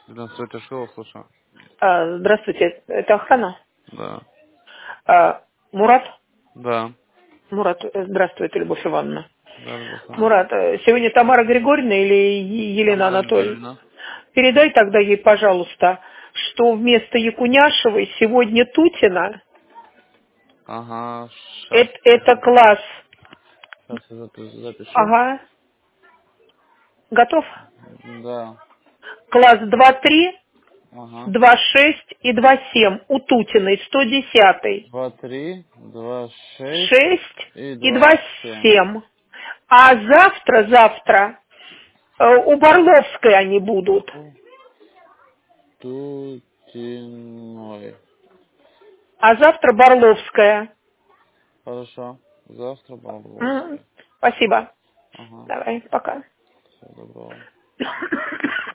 Здравствуйте, что вас слушаю? Здравствуйте, это охрана? Да. Мурат? Да. Мурат, здравствуйте, Любовь Ивановна. Да, Любовь Ивановна. Мурат, сегодня Тамара Григорьевна или Елена Тамара Анатольевна? Григорьевна. Передай тогда ей, пожалуйста, что вместо Якуняшевой сегодня Тутина. Ага, Это класс. сейчас я запишу. Ага. Готов? Да. Класс 2-3, Ага. 2-6 и 2-7. У Тутиной 110. 2, 3, 2, 6 6 и и 27. 2-7. А завтра у Барловской они будут. Тутиной. А завтра Барловская. Хорошо. Завтра Барловская. Спасибо. Ага. Давай, пока. Всего доброго.